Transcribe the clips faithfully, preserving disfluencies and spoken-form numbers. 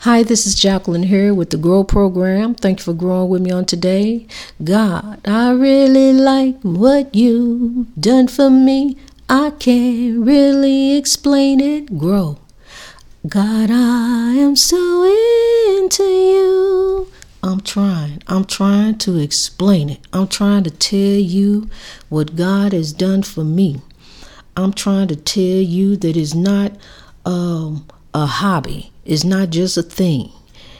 Hi, this is Jacqueline here with the Grow Program. Thank you for growing with me on today. God, I really like what you've done for me. I can't really explain it. Grow. God, I am so into you. I'm trying. I'm trying to explain it. I'm trying to tell you what God has done for me. I'm trying to tell you that it's not um, a hobby. It's not just a thing.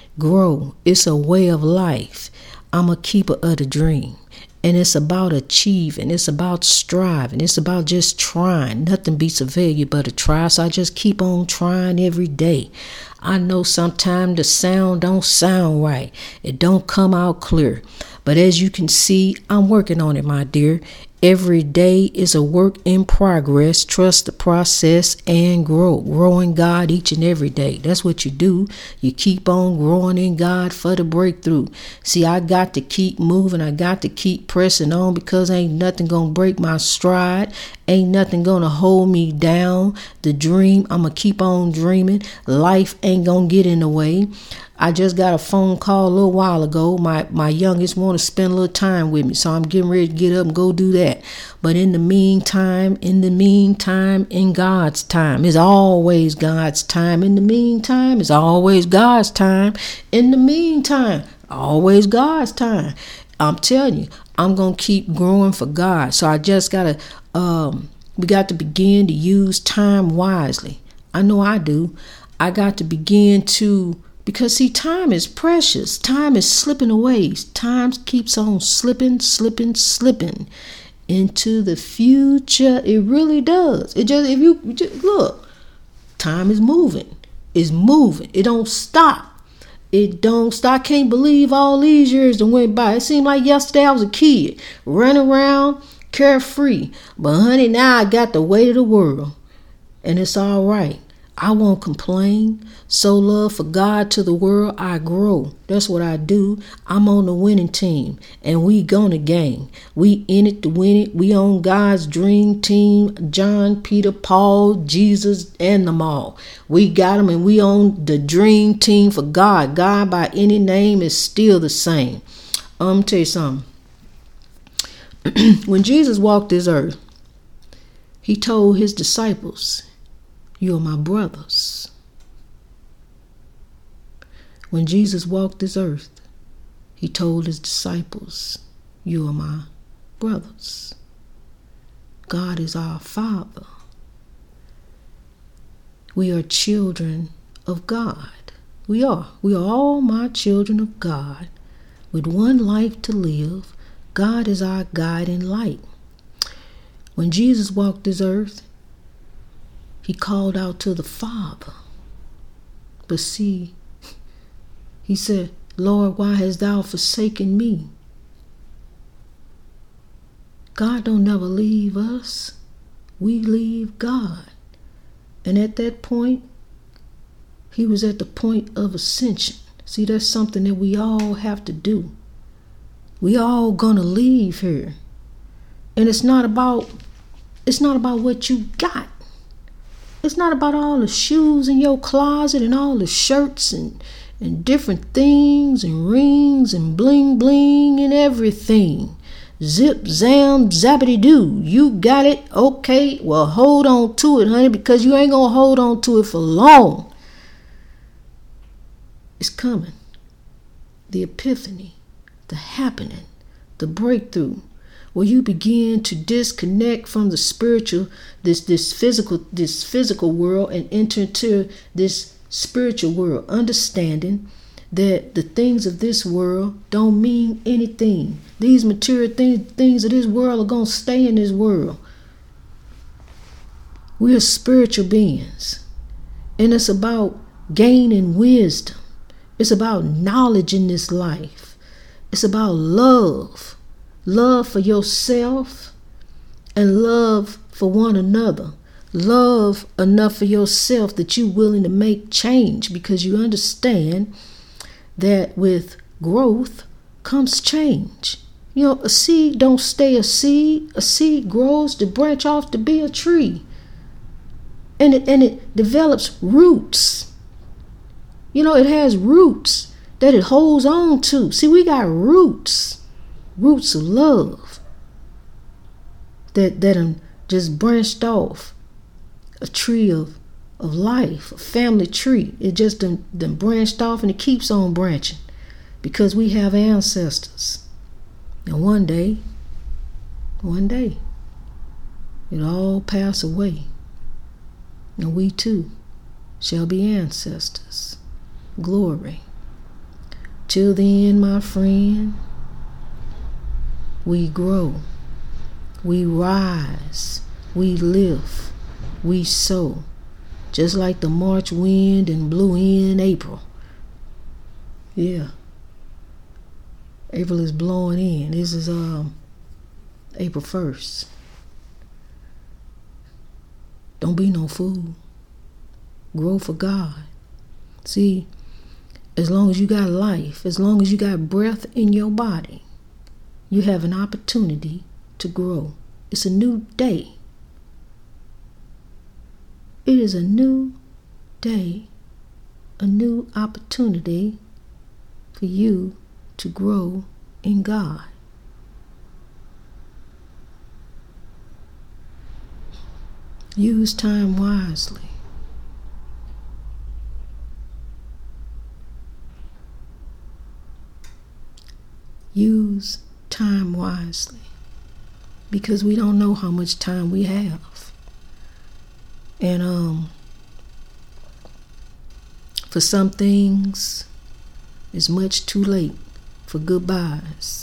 Grow. It's a way of life. I'm a keeper of the dream. And it's about achieving. It's about striving. It's about just trying. Nothing beats a failure but a try. So I just keep on trying every day. I know sometimes the sound don't sound right. It don't come out clear. But as you can see, I'm working on it, my dear. Every day is a work in progress. Trust the process and grow. Grow in God each and every day. That's what you do. You keep on growing in God for the breakthrough. See, I got to keep moving. I got to keep pressing on because ain't nothing going to break my stride. Ain't nothing going to hold me down. The dream, I'm going to keep on dreaming. Life ain't going to get in the way. I just got a phone call a little while ago. My my youngest want to spend a little time with me, so I'm getting ready to get up and go do that. But in the meantime, in the meantime, in God's time, it's always God's time. In the meantime, it's always God's time. In the meantime, always God's time. I'm telling you, I'm going to keep growing for God. So I just got to, um, we got to begin to use time wisely. I know I do. I got to begin to Because, see, time is precious. Time is slipping away. Time keeps on slipping, slipping, slipping into the future. It really does. It just, if you just look, time is moving. It's moving. It don't stop. It don't stop. I can't believe all these years that went by. It seemed like yesterday I was a kid, running around, carefree. But, honey, now I got the weight of the world. And it's all right. I won't complain. So love for God to the world, I grow. That's what I do. I'm on the winning team, and we gonna gain. We in it to win it. We on God's dream team. John, Peter, Paul, Jesus, and them all. We got them, and we on the dream team for God. God by any name is still the same. I'm tell you something. When Jesus walked this earth, he told his disciples, "You are my brothers." When Jesus walked this earth, he told his disciples, "You are my brothers." God is our Father. We are children of God. We are. We are all my children of God. With one life to live, God is our guide and light. When Jesus walked this earth, he called out to the Father. But see, he said, "Lord, why hast thou forsaken me?" God don't never leave us. We leave God. And at that point, he was at the point of ascension. See, that's something that we all have to do. We all gonna leave here. And it's not about, it's not about what you got. It's not about all the shoes in your closet and all the shirts and, and different things and rings and bling bling and everything. Zip, zam, zappity doo. You got it? Okay, well, hold on to it, honey, because you ain't going to hold on to it for long. It's coming. The epiphany, the happening, the breakthrough, where you begin to disconnect from the spiritual, this this physical, this physical world, and enter into this spiritual world, understanding that the things of this world don't mean anything. These material things, things of this world are going to stay in this world. We are spiritual beings, and it's about gaining wisdom. It's about knowledge in this life. It's about love. Love for yourself and love for one another. Love enough for yourself that you're willing to make change, because you understand that with growth comes change. You know, a seed don't stay a seed. A seed grows to branch off to be a tree. And it, and it develops roots. You know, it has roots that it holds on to. See, we got roots, roots of love that that um, just branched off a tree of, of life, a family tree. It just done, done branched off, and it keeps on branching because we have ancestors. And one day, one day, it'll all pass away, and we too shall be ancestors. Glory. Till then, my friend, we grow, we rise, we live, we sow, just like the March wind and blew in April. Yeah, April is blowing in. This is um April first. Don't be no fool. Grow for God. See, as long as you got life, as long as you got breath in your body, you have an opportunity to grow. It's a new day. It is a new day, a new opportunity for you to grow in God. Use time wisely. Use time wisely, because we don't know how much time we have. And um, for some things, it's much too late for goodbyes.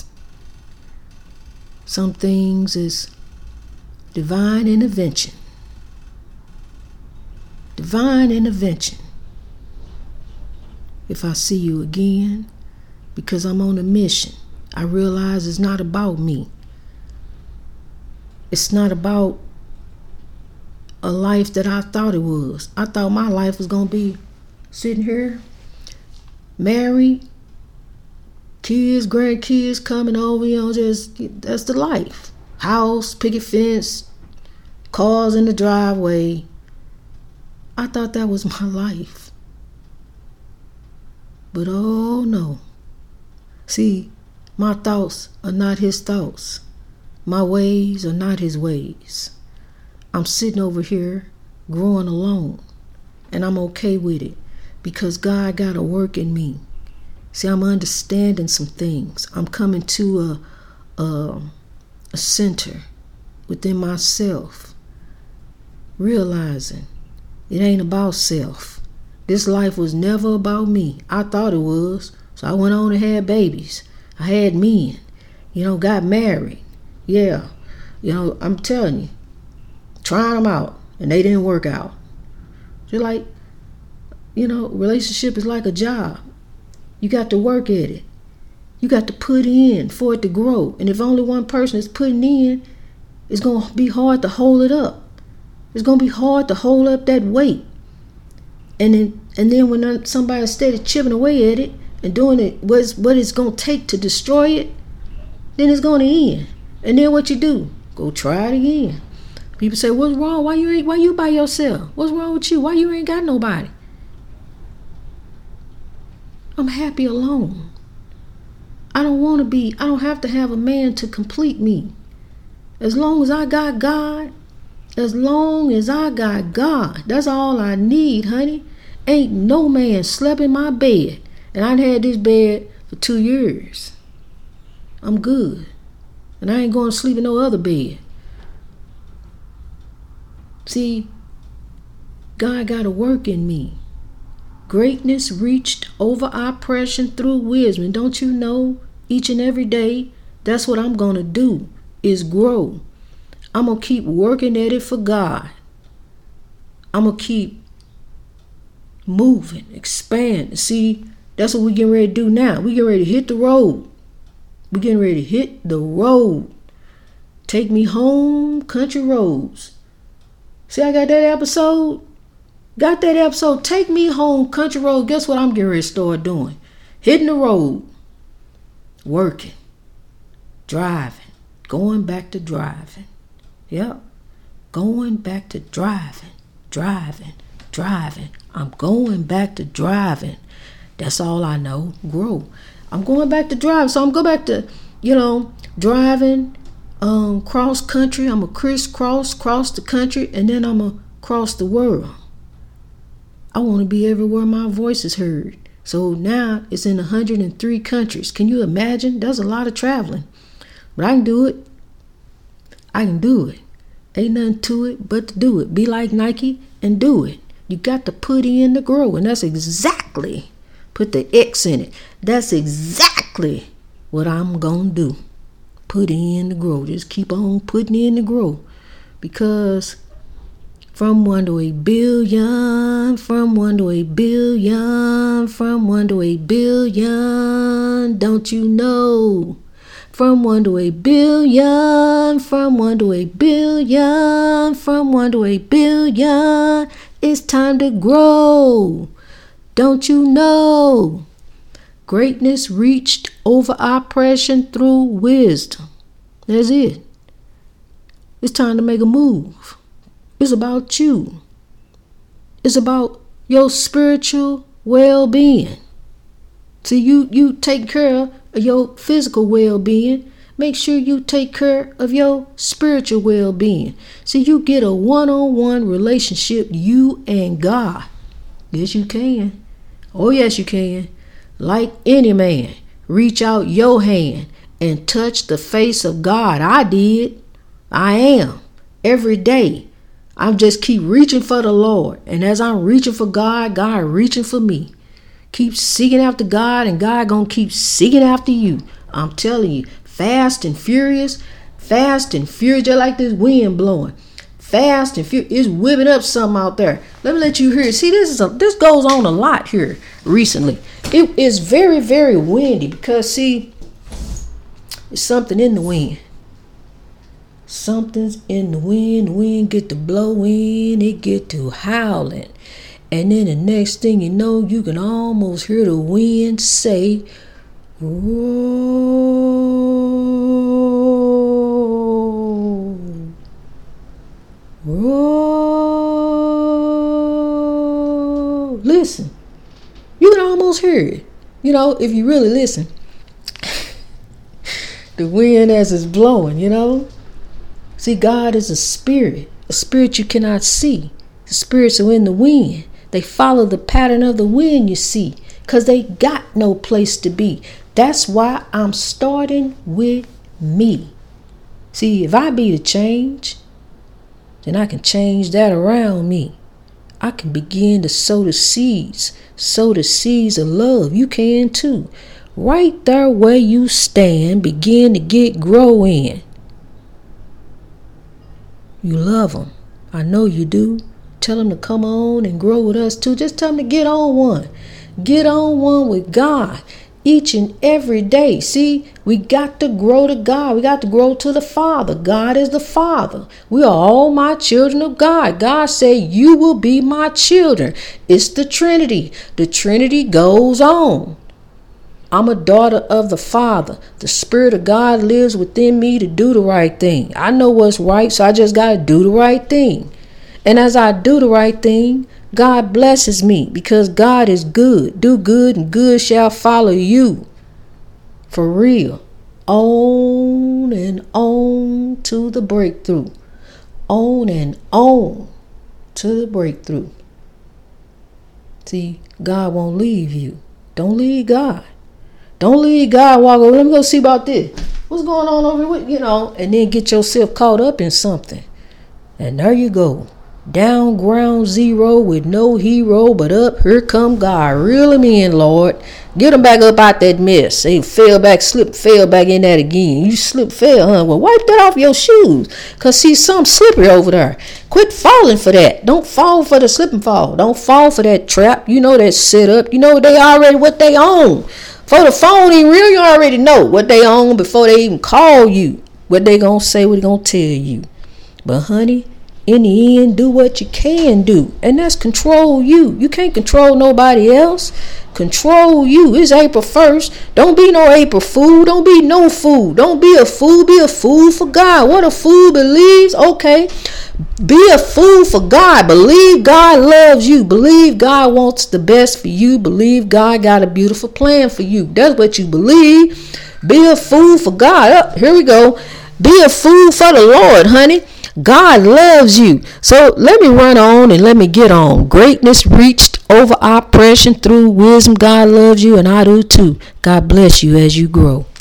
Some things is divine intervention. Divine intervention. If I see you again, because I'm on a mission, I realize it's not about me. It's not about a life that I thought it was. I thought my life was going to be sitting here, married, kids, grandkids coming over, you know, just, that's the life. House, picket fence, cars in the driveway. I thought that was my life. But oh no. See, my thoughts are not his thoughts. My ways are not his ways. I'm sitting over here growing alone, and I'm okay with it because God got to work in me. See, I'm understanding some things. I'm coming to a, a, a center within myself, realizing it ain't about self. This life was never about me. I thought it was, so I went on and had babies. I had men, you know, got married. Yeah, you know, I'm telling you, trying them out, and they didn't work out. Just like, you know, relationship is like a job. You got to work at it. You got to put in for it to grow. And if only one person is putting in, it's going to be hard to hold it up. It's going to be hard to hold up that weight. And then, and then when somebody steady chipping away at it and doing it, what's, what it's going to take to destroy it, then it's going to end. And then what you do? Go try it again. People say, what's wrong? Why you ain't, why you by yourself? What's wrong with you? Why you ain't got nobody? I'm happy alone. I don't want to be, I don't have to have a man to complete me. As long as I got God, as long as I got God, that's all I need, honey. Ain't no man slept in my bed. And I'd had this bed for two years. I'm good. And I ain't going to sleep in no other bed. See, God got to work in me. Greatness reached over oppression through wisdom. Don't you know, each and every day, that's what I'm going to do, is grow. I'm going to keep working at it for God. I'm going to keep moving, expanding. See, that's what we're getting ready to do now. We're getting ready to hit the road. We're getting ready to hit the road. Take me home, country roads. See, I got that episode? Got that episode, Take Me Home, Country Road. Guess what I'm getting ready to start doing? Hitting the road. Working. Driving. Going back to driving. Yep. Going back to driving. Driving. Driving. I'm going back to driving. That's all I know. Grow. I'm going back to driving. So I'm going back to, you know, driving um, cross country. I'm a crisscross, cross the country, and then I'm a cross the world. I want to be everywhere my voice is heard. So now it's in one hundred three countries. Can you imagine? That's a lot of traveling. But I can do it. I can do it. Ain't nothing to it but to do it. Be like Nike and do it. You got to put in the grow. And that's exactly, put the X in it. That's exactly what I'm going to do. Put in the grow. Just keep on putting in the grow. Because from one to a billion, from one to a billion, from one to a billion, don't you know? From one to a billion, from one to a billion, from one to a billion, it's time to grow. Don't you know? Greatness reached over oppression through wisdom. That's it. It's time to make a move. It's about you. It's about your spiritual well-being. See, you, you take care of your physical well-being. Make sure you take care of your spiritual well-being. See, you get a one-on-one relationship, you and God. Yes, you can. Oh, yes, you can. Like any man, reach out your hand and touch the face of God. I did. I am. Every day. I just keep reaching for the Lord. And as I'm reaching for God, God reaching for me. Keep seeking after God, and God gonna keep seeking after you. I'm telling you, fast and furious, fast and furious, just like this wind blowing. Fast and furious, it's whipping up something out there. Let me let you hear it. See, this is a, this goes on a lot here recently. It is very, very windy because, see, there's something in the wind. Something's in the wind. The wind get to blowing, it get to howling. And then the next thing you know, you can almost hear the wind say, roll, roll. Listen, you can almost hear it. You know, if you really listen. The wind as it's blowing, you know. See, God is a spirit, a spirit you cannot see. The spirits are in the wind. They follow the pattern of the wind, you see, because they got no place to be. That's why I'm starting with me. See, if I be the change, then I can change that around me. I can begin to sow the seeds, sow the seeds of love. You can too. Right there where you stand, begin to get grow in. You love them. I know you do. Tell them to come on and grow with us too. Just tell them to get on one. Get on one with God each and every day. See, we got to grow to God. We got to grow to the Father. God is the Father. We are all my children of God. God said, you will be my children. It's the Trinity. The Trinity goes on. I'm a daughter of the Father. The Spirit of God lives within me to do the right thing. I know what's right, so I just got to do the right thing. And as I do the right thing, God blesses me because God is good. Do good and good shall follow you. For real. On and on to the breakthrough. On and on to the breakthrough. See, God won't leave you. Don't leave God. Don't leave God. Walk over. Let me go see about this. What's going on over here? You know, and then get yourself caught up in something. And there you go. Down ground zero with no hero, but up here come God. Reel him in, Lord. Get him back up out that mess. They fell back, slip, fell back in that again. You slip, fell, huh? Well, wipe that off your shoes. Because see, something slippery over there. Quit falling for that. Don't fall for the slip and fall. Don't fall for that trap. You know that set up. You know they already what they own. For the phone ain't real, you already know what they own before they even call you. What they gonna say, what they gonna tell you. But honey, in the end, do what you can do, and that's control you. You can't control nobody else. Control you. It's April first. Don't be no April fool. Don't be no fool. Don't be a fool. Be a fool for God. What a fool believes. Okay. Be a fool for God. Believe God loves you. Believe God wants the best for you. Believe God got a beautiful plan for you. That's what you believe. Be a fool for God. Oh, here we go. Be a fool for the Lord, honey. God loves you. So let me run on and let me get on. Greatness reached over oppression through wisdom. God loves you, and I do too. God bless you as you grow.